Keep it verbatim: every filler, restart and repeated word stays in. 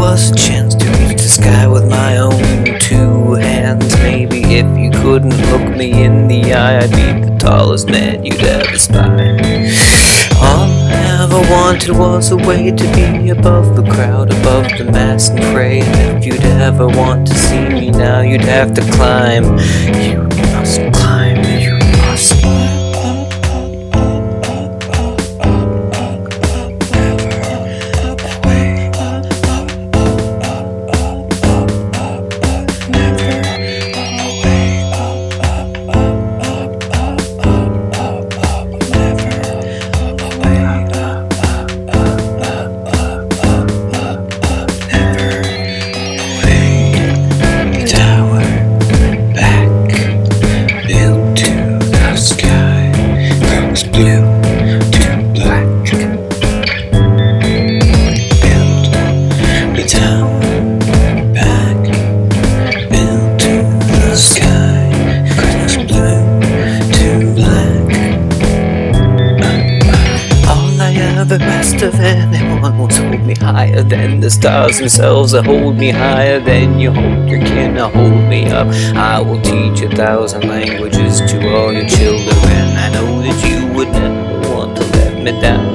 was a chance to reach the sky with my own two hands. Maybe if you couldn't look me in the eye, I'd be the tallest man you'd ever spy. All I ever wanted was a way to be above the crowd, above the mass and pray. And if you'd ever want to see me now, you'd have to climb. You must climb, you must climb. Blue to black. Build the tower back. Build to the sky. Cross blue to black. All I ever asked of anyone was hold me higher than the stars themselves, or hold me higher than you hold your kin, or hold me up. I will teach a thousand languages to all your children. I know that you would never want to let me down.